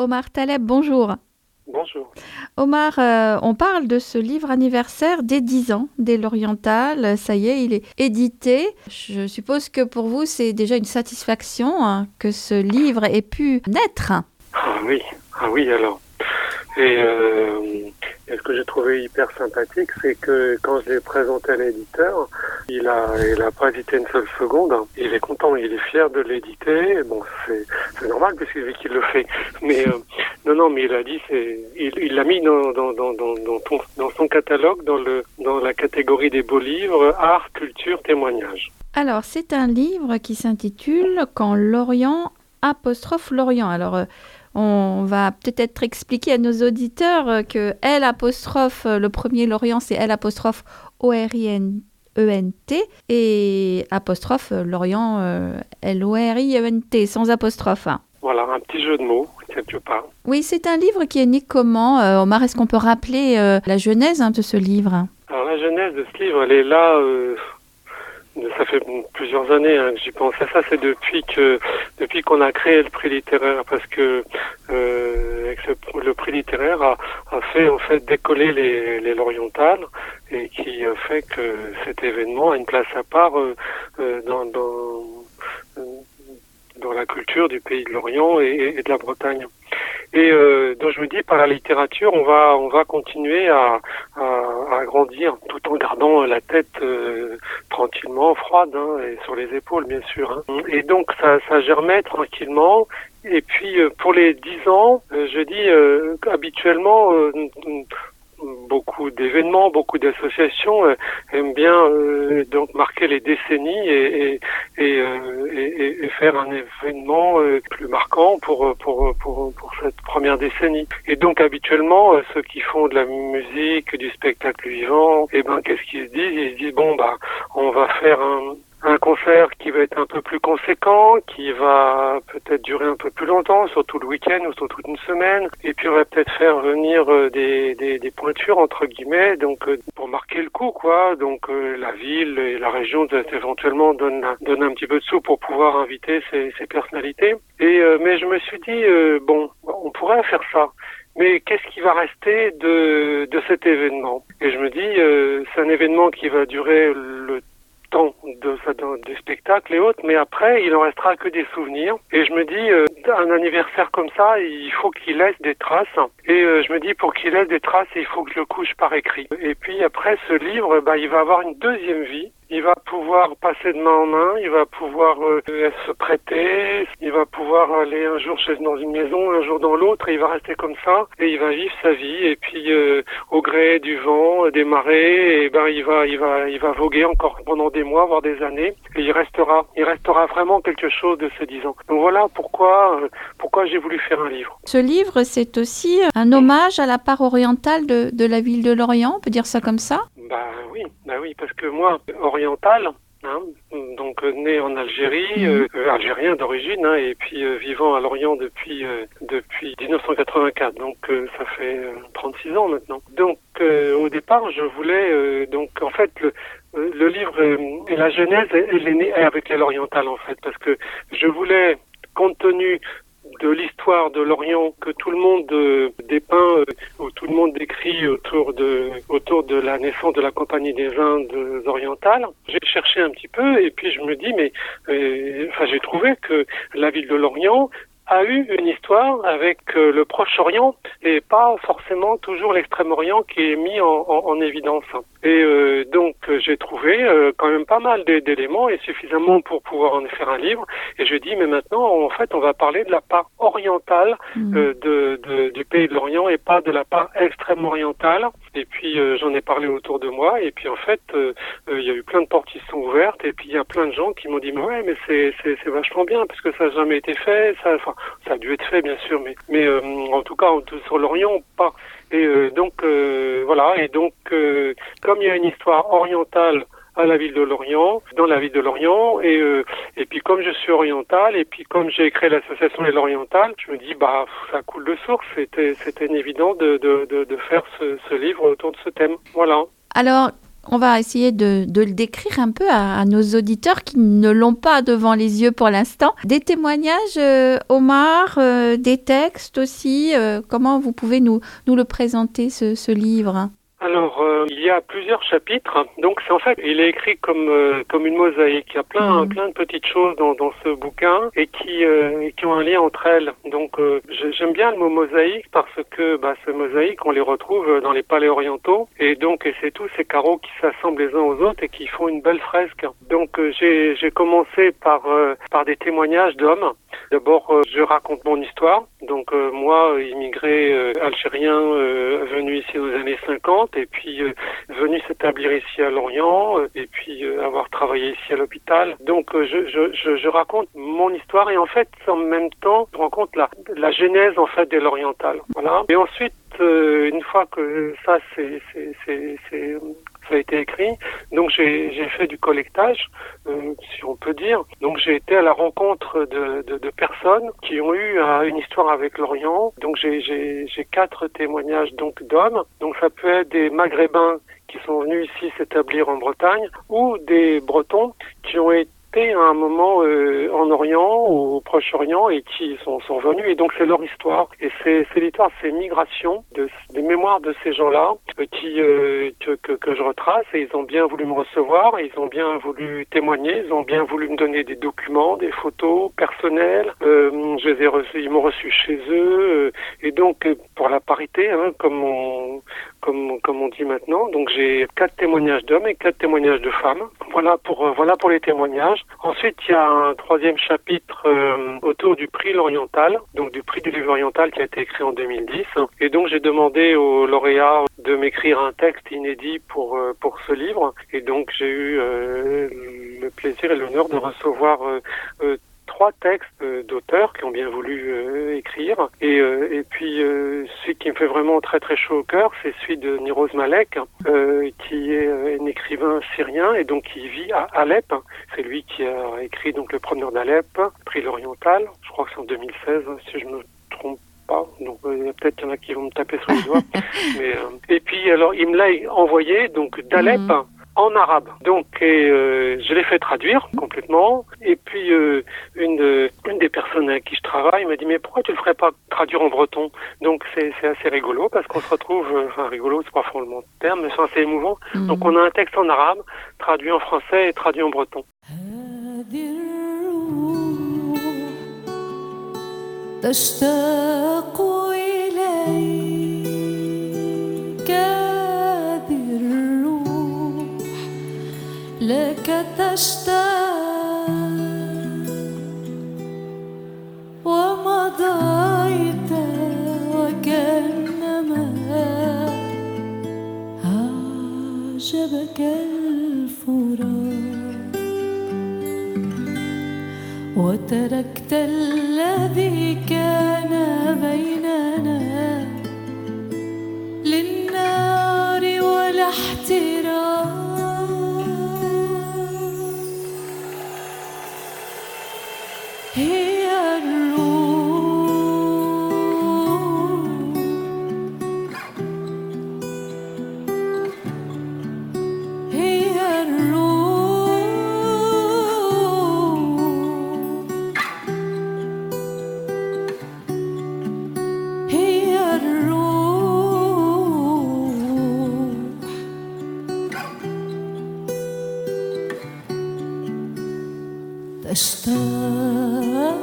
Omar Taleb, bonjour. Bonjour. Omar, on parle de ce livre anniversaire des 10 ans dès l'Oriental. Ça y est, il est édité. Je suppose que pour vous, c'est déjà une satisfaction que ce livre ait pu naître. Ah oui alors. Et ce que j'ai trouvé hyper sympathique, c'est que quand je l'ai présenté à l'éditeur, il a pas hésité une seule seconde. Il est content, il est fier de l'éditer. Bon, c'est normal puisque c'est lui qui le fait. Mais mais il a dit, il l'a mis dans son catalogue, dans la catégorie des beaux livres, art, culture, témoignage. Alors, c'est un livre qui s'intitule Quand l'Orient apostrophe l'Orient. Alors, on va peut-être expliquer à nos auditeurs que L apostrophe, le premier l'Orient, c'est L apostrophe O-R-I-N-E-N-T et apostrophe l'Orient, L-O-R-I-E-N-T, sans apostrophe. Voilà, un petit jeu de mots, quelque part. Oui, c'est un livre qui est né comment Omar, est-ce qu'on peut rappeler la genèse de ce livre? Alors, la genèse de ce livre, elle est là... Ça fait plusieurs années que j'y pense à ça. C'est depuis qu'on a créé le prix littéraire, parce que le prix littéraire a fait en fait décoller les Lorientales, et qui a fait que cet événement a une place à part dans la culture du pays de l'Orient et de la Bretagne. Et donc je me dis, par la littérature, on va continuer à grandir, tout en gardant la tête tranquillement froide, et sur les épaules bien sûr. Et donc ça germait tranquillement. Et puis pour les 10 ans, je dis habituellement beaucoup d'événements, beaucoup d'associations aiment bien donc marquer les décennies et faire un événement plus marquant pour cette première décennie. Et donc habituellement ceux qui font de la musique, du spectacle vivant, qu'est-ce qu'ils se disent? Ils se disent on va faire un concert qui va être un peu plus conséquent, qui va peut-être durer un peu plus longtemps, surtout le week-end ou surtout une semaine. Et puis on va peut-être faire venir des pointures entre guillemets, donc pour marquer le coup, quoi. Donc la ville et la région éventuellement donnent un petit peu de sous pour pouvoir inviter ces personnalités. Mais je me suis dit on pourrait faire ça. Mais qu'est-ce qui va rester de cet événement? Et je me dis c'est un événement qui va durer le temps du spectacle et autres, mais après il en restera que des souvenirs. Et je me dis un anniversaire comme ça, il faut qu'il laisse des traces. Et je me dis, pour qu'il laisse des traces, il faut que je le couche par écrit. Et puis après, ce livre, il va avoir une deuxième vie. Il va pouvoir passer de main en main, il va pouvoir se prêter, il va pouvoir aller un jour dans une maison, un jour dans l'autre, et il va rester comme ça, et il va vivre sa vie. Et puis au gré du vent, des marées, il va voguer encore pendant des mois, voire des années, et il restera vraiment quelque chose de ces 10 ans. Donc voilà pourquoi j'ai voulu faire un livre. Ce livre, c'est aussi un hommage à la part orientale de la ville de Lorient, on peut dire ça comme ça? Oui, parce que moi, oriental, donc né en Algérie, algérien d'origine, et puis vivant à Lorient depuis 1984, donc ça fait 36 ans maintenant. Donc au départ, je voulais en fait le livre et la genèse, elle est née avec les Lorientales en fait, parce que je voulais, compte tenu de l'histoire de l'Orient que tout le monde dépeint, ou tout le monde décrit autour de la naissance de la Compagnie des Indes orientales. J'ai cherché un petit peu et puis je me dis j'ai trouvé que la ville de Lorient a eu une histoire avec le Proche-Orient et pas forcément toujours l'Extrême-Orient qui est mis en évidence. Et donc j'ai trouvé quand même pas mal d'éléments et suffisamment pour pouvoir en faire un livre. Et je dis mais maintenant en fait on va parler de la part orientale du pays de l'Orient et pas de la part extrême-orientale. Et puis j'en ai parlé autour de moi et puis en fait il y a eu plein de portes qui sont ouvertes et puis il y a plein de gens qui m'ont dit mais c'est vachement bien parce que ça n'a jamais été fait, ça a dû être fait bien sûr, mais en tout cas sur l'Orient pas. Et donc voilà, et donc comme il y a une histoire orientale à la ville de Lorient, dans la ville de Lorient, et puis comme je suis oriental, et puis comme j'ai créé l'association Les Lorientales, je me dis ça coule de source, c'était évident de faire ce livre autour de ce thème. Voilà. Alors, On va essayer de le décrire un peu à nos auditeurs qui ne l'ont pas devant les yeux pour l'instant. Des témoignages, Omar, des textes aussi. Comment vous pouvez nous le présenter, ce livre ? Alors, il y a plusieurs chapitres. Donc, il est écrit comme une mosaïque. Il y a plein de petites choses dans ce bouquin et qui ont un lien entre elles. Donc, j'aime bien le mot mosaïque parce que, ces mosaïques, on les retrouve dans les palais orientaux. Et donc, c'est tous ces carreaux qui s'assemblent les uns aux autres et qui font une belle fresque. Donc, j'ai commencé par des témoignages d'hommes. D'abord, je raconte mon histoire. Donc, moi, immigré algérien, venu ici aux années 50, et puis venu s'établir ici à Lorient, et puis avoir travaillé ici à l'hôpital. Donc, je raconte mon histoire, et en fait, en même temps, je raconte la genèse, en fait, de l'oriental. Voilà. Et ensuite, une fois que ça, ça a été écrit. Donc j'ai fait du collectage, si on peut dire. Donc j'ai été à la rencontre de personnes qui ont eu une histoire avec l'Orient. Donc j'ai 4 témoignages donc d'hommes. Donc ça peut être des Maghrébins qui sont venus ici s'établir en Bretagne ou des Bretons qui ont été à un moment en Orient ou au Proche-Orient et qui sont venus, et donc c'est leur histoire, et c'est l'histoire de ces migrations, des mémoires de ces gens-là que je retrace, et ils ont bien voulu me recevoir, et ils ont bien voulu témoigner, ils ont bien voulu me donner des documents, des photos personnelles, ils m'ont reçu chez eux, et donc pour la parité, comme on dit maintenant, donc j'ai 4 témoignages d'hommes et 4 témoignages de femmes. Voilà pour les témoignages. Ensuite, il y a un 3e chapitre autour du prix L'Oriental, donc du prix du livre oriental qui a été écrit en 2010. Et donc, j'ai demandé au lauréat de m'écrire un texte inédit pour ce livre. Et donc, j'ai eu le plaisir et l'honneur de recevoir 3 textes d'auteurs qui ont bien voulu écrire. Et puis, celui qui me fait vraiment très très chaud au cœur, c'est celui de Niroz Malek, qui est un écrivain syrien et donc qui vit à Alep. C'est lui qui a écrit donc Le Promeneur d'Alep, prix L'Oriental. Je crois que c'est en 2016, si je me trompe pas. Donc peut-être qu'il y en a qui vont me taper sur les doigts. Et puis alors, il me l'a envoyé donc d'Alep. En arabe. Donc, je l'ai fait traduire complètement. Et puis, une des personnes avec qui je travaille m'a dit, mais pourquoi tu le ferais pas traduire en breton? Donc, c'est assez rigolo parce qu'on se retrouve, rigolo, c'est pas forcément le terme, mais c'est assez émouvant. Donc, on a un texte en arabe, traduit en français et traduit en breton. لك تشتاق ومضيت وكأنما أعجبك الفراق وتركت الذي كان بيننا للنار والاحتراق هي الروح هي الروح هي الروح تشتاق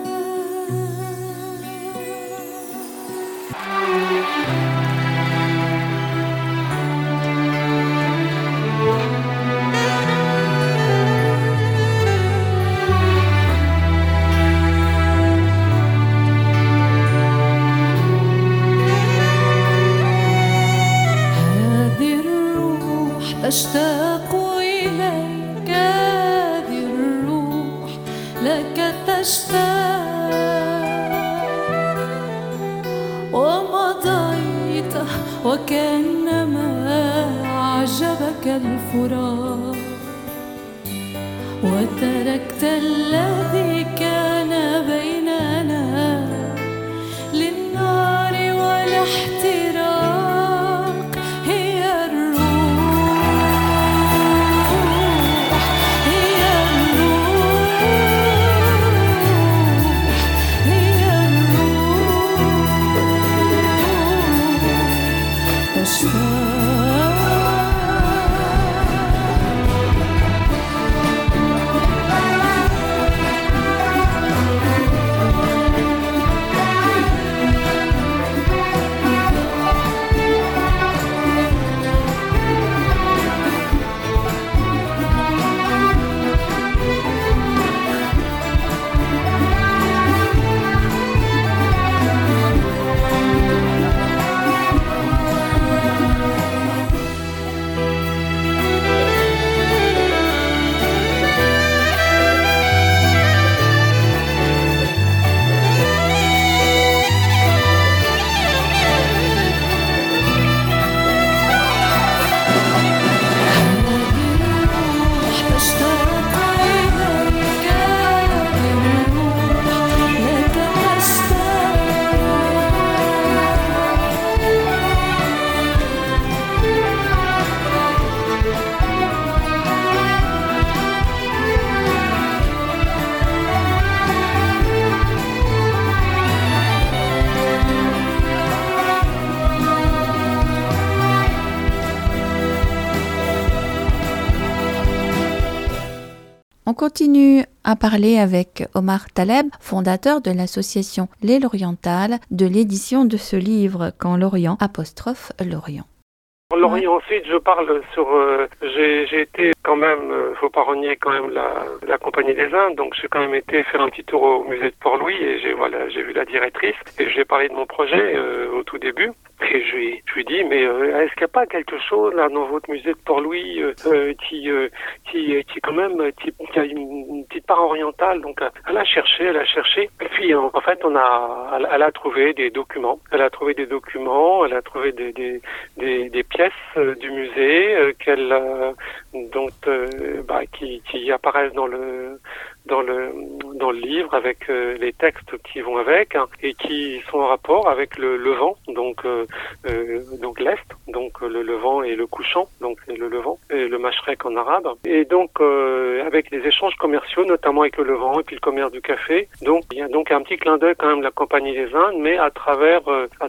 تشتاق إليك هذه الروح لك تشتاق ومضيت وكأنما أعجبك الفراق وتركت الذي كان بيننا للنار والاحتراق هي الروح continue à parler avec Omar Taleb, fondateur de l'association Les Lorientales, de l'édition de ce livre Quand l'Orient apostrophe l'Orient. L'Orient, ensuite, je parle sur... j'ai été quand même, faut pas renier quand même la Compagnie des Indes, donc j'ai quand même été faire un petit tour au musée de Port-Louis et j'ai vu la directrice et j'ai parlé de mon projet au tout début. Et je lui ai dit, mais est-ce qu'il n'y a pas quelque chose là dans votre musée de Port-Louis qui quand même qui a une petite part orientale? Donc elle a cherché, et puis en fait elle a trouvé des documents, elle a trouvé des pièces du musée qui apparaissent dans le livre avec les textes qui vont avec et qui sont en rapport avec le Levant, donc l'Est, donc le Levant et le couchant, donc c'est le Levant et le Mashrek en arabe, et donc avec des échanges commerciaux, notamment avec le Levant et puis le commerce du café. Donc il y a donc un petit clin d'œil quand même de la Compagnie des Indes, mais à travers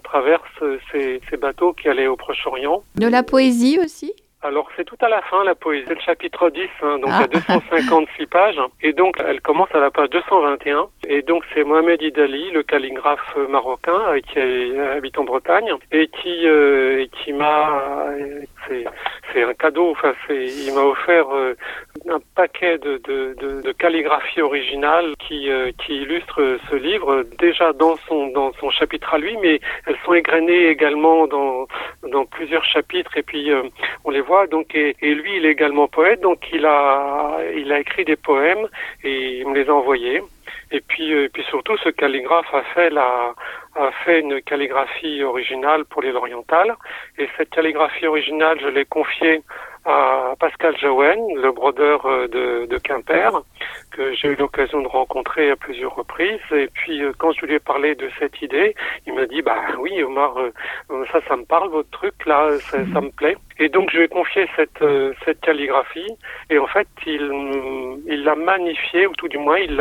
ces bateaux qui allaient au Proche-Orient. De la poésie aussi? Alors, c'est tout à la fin, la poésie. C'est le chapitre 10, donc il y a 256 pages. Et donc, elle commence à la page 221. Et donc, c'est Mohamed Idali, le calligraphe marocain, qui habite en Bretagne, et qui m'a... C'est un cadeau, il m'a offert un paquet de calligraphie originale qui illustre ce livre, déjà dans son chapitre à lui, mais elles sont égrenées également dans plusieurs chapitres, et puis on les voit. Donc, et lui, il est également poète, donc il a écrit des poèmes et il me les a envoyés. Et puis surtout, ce calligraphe a fait une calligraphie originale pour les Lorientales. Et cette calligraphie originale, je l'ai confiée à Pascal Jaouen, le brodeur de Quimper, que j'ai eu l'occasion de rencontrer à plusieurs reprises. Et puis, quand je lui ai parlé de cette idée, il m'a dit, bah oui, Omar, ça me parle, votre truc, là, ça me plaît. Et donc, je lui ai confié cette calligraphie. Et en fait, il l'a magnifiée, ou tout du moins, il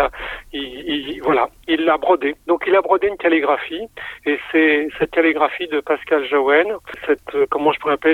l'a brodée. Donc, il a brodé une calligraphie. Et c'est cette calligraphie de Pascal Jaouen, comment je pourrais appeler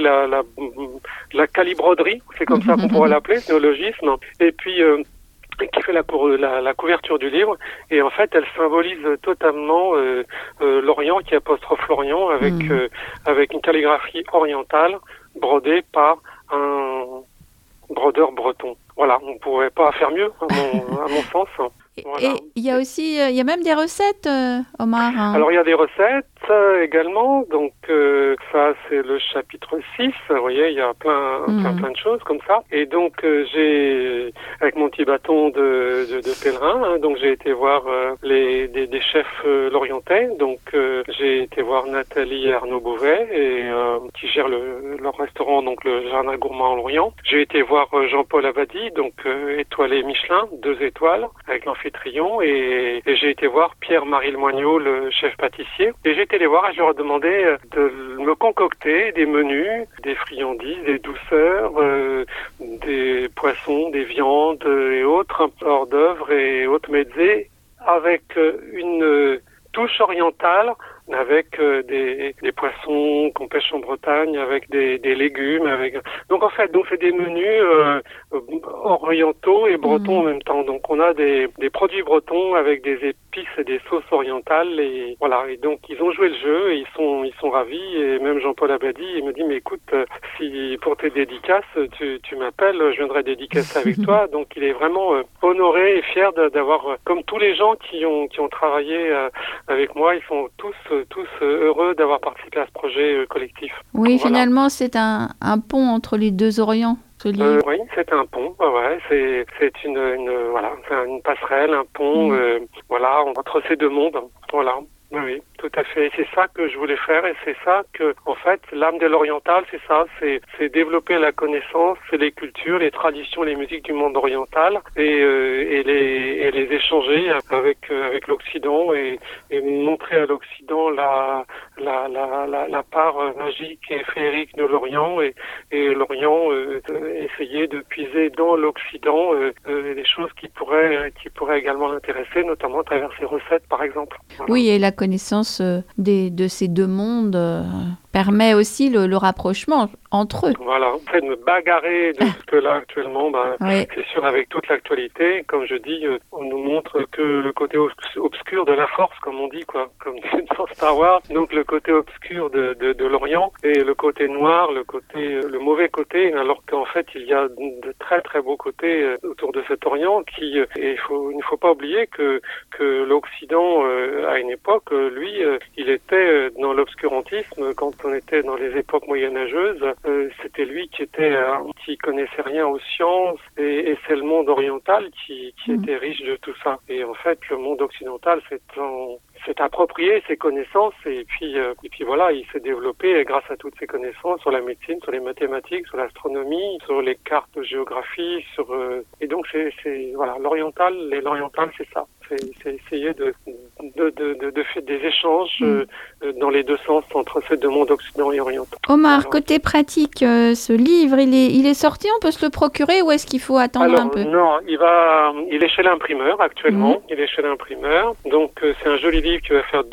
la calibroderie, c'est comme ça qu'on pourrait l'appeler, néologisme. Et puis, qui fait la couverture du livre, et en fait elle symbolise totalement l'Orient, qui apostrophe l'Orient avec une calligraphie orientale brodée par un brodeur breton. Voilà, on ne pourrait pas faire mieux à mon sens. Voilà. Et il y a aussi, il y a même des recettes, Omar. Alors il y a des recettes également, donc ça c'est le chapitre 6, vous voyez, il y a plein de choses comme ça. Et donc j'ai, avec mon petit bâton de pèlerin, donc j'ai été voir des chefs lorientais, donc j'ai été voir Nathalie et Arnaud Beauvais, qui gèrent leur restaurant, donc le Jardin Gourmand en Lorient. J'ai été voir Jean-Paul Abadi, donc étoilé Michelin, 2 étoiles, avec l'amphitryon, et j'ai été voir Pierre-Marie Lemoigneau, le chef pâtissier, et j'ai été les voir et je leur ai demandé de me concocter des menus, des friandises, des douceurs, des poissons, des viandes et autres, hors d'œuvre et autres mezzés, avec une touche orientale, avec des poissons qu'on pêche en Bretagne, avec des légumes, donc en fait c'est des menus orientaux et bretons en même temps. Donc on a des produits bretons avec des épices et des sauces orientales, et voilà. Et donc ils ont joué le jeu et ils sont ravis. Et même Jean-Paul Abadi, il me dit, mais écoute, si pour tes dédicaces tu m'appelles, je viendrai dédicacer avec toi. Donc il est vraiment honoré et fier d'avoir, comme tous les gens qui ont travaillé avec moi, ils sont tous heureux d'avoir participé à ce projet collectif. Oui, voilà. Finalement, c'est un pont entre les deux Orients, ce livre. Oui, c'est un pont, ouais, c'est une passerelle, un pont, entre ces deux mondes, voilà. Oui, tout à fait. C'est ça que je voulais faire, et c'est ça que, en fait, l'âme de l'oriental, c'est ça, c'est développer la connaissance, c'est les cultures, les traditions, les musiques du monde oriental, et les échanger avec l'Occident, et montrer à l'Occident la part magique et féerique de l'Orient, et l'Orient essayer de puiser dans l'Occident des choses qui pourraient également l'intéresser, notamment à travers ses recettes, par exemple. Voilà. Oui, et la connaissance de ces deux mondes permet aussi le rapprochement entre eux. Voilà, en fait, me bagarrer de ce que là actuellement, Oui. c'est sûr, avec toute l'actualité, comme je dis, on nous montre que le côté obscur de la force, comme on dit, quoi, comme dans Star Wars. Donc le côté obscur de l'Orient et le côté noir, le mauvais côté, alors qu'en fait il y a de très très beaux côtés autour de cet Orient et il ne faut pas oublier que l'Occident à une époque, lui, il était dans l'obscurantisme quand on était dans les époques moyenâgeuses. C'était lui qui connaissait rien aux sciences et c'est le monde oriental qui était riche de tout ça. Et en fait, le monde occidental s'est approprié ses connaissances et puis voilà, il s'est développé grâce à toutes ces connaissances sur la médecine, sur les mathématiques, sur l'astronomie, sur les cartes de géographie, et donc voilà, l'oriental c'est ça. C'est essayer de faire des échanges dans les deux sens entre ces deux mondes occidentaux et orientaux. Omar, Alors, côté pratique, ce livre, il est sorti, on peut se le procurer ou est-ce qu'il faut attendre un peu? Non, il est chez l'imprimeur actuellement. Il est chez l'imprimeur. Donc c'est un joli livre qui va faire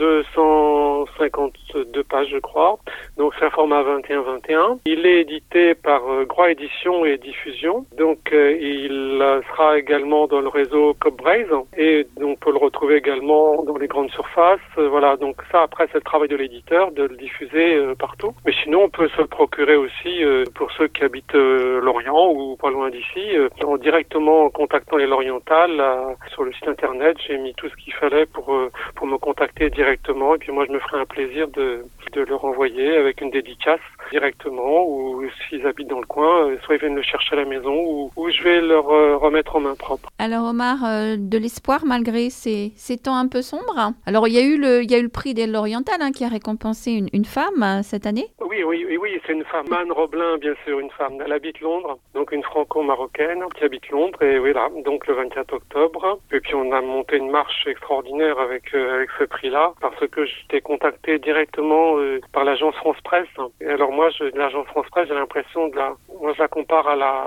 252 pages, je crois. Donc c'est un format 21-21. Il est édité par Groix Édition et Diffusion. Donc il sera également dans le réseau Copbraise et donc on peut le retrouver également dans les grandes surfaces. Voilà, donc ça après c'est le travail de l'éditeur de le diffuser partout. Mais sinon on peut se le procurer aussi pour ceux qui habitent Lorient ou pas loin d'ici, directement en contactant les Lorientales sur le site internet. J'ai mis tout ce qu'il fallait pour me contacter directement et puis moi je me ferai un plaisir de leur envoyer avec une dédicace directement ou s'ils habitent dans le coin, soit ils viennent le chercher à la maison ou je vais leur remettre en main propre. Alors Omar, de l'espoir malgré ces temps un peu sombres. Alors il y a eu le prix des Lorientales qui a récompensé une femme cette année. Oui, c'est une femme, Anne Roblin, bien sûr, une femme. Elle habite Londres, donc une franco-marocaine qui habite Londres et voilà, donc le 24 octobre. Et puis on a monté une marche extraordinaire avec ce prix-là parce que j'étais contacté directement par l'agence France Presse. Et alors moi, l'agence France Presse, j'ai l'impression moi je la compare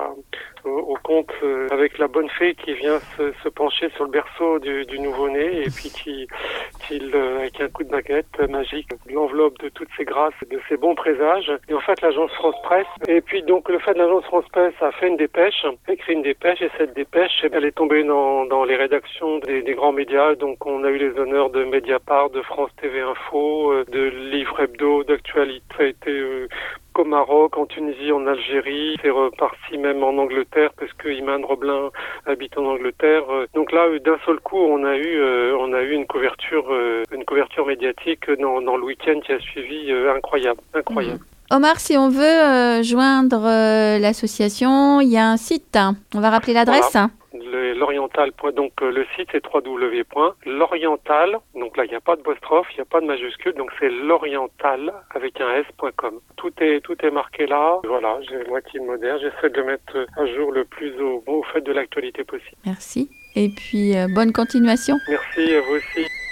au conte avec la bonne fée qui vient se pencher sur le berceau du nouveau-né et puis qui avec un coup de baguette magique l'enveloppe de toutes ses grâces, de ses bons présages. Et en fait, l'agence France Presse, et puis donc le fait de l'agence France Presse a fait écrit une dépêche, et cette dépêche, elle est tombée dans les rédactions des grands médias. Donc on a eu les honneurs de Mediapart, de France TV Info, de Livre Hebdo, d'Actualité. Ça a été au Maroc, en Tunisie, en Algérie, c'est reparti même en Angleterre parce que Iman Roblin habite en Angleterre. Donc là, d'un seul coup, on a eu une couverture médiatique dans le week-end qui a suivi, incroyable. Omar, si on veut joindre l'association, il y a un site. On va rappeler l'adresse. Voilà. L'oriental. Donc le site c'est www.l'oriental. Donc là il n'y a pas d'apostrophe, il n'y a pas de majuscule, donc c'est l'oriental avec un s.com. Tout est marqué là. Voilà, j'ai la moitié moderne. J'essaie de le mettre à jour le plus au fait de l'actualité possible. Merci. Et puis bonne continuation. Merci à vous aussi.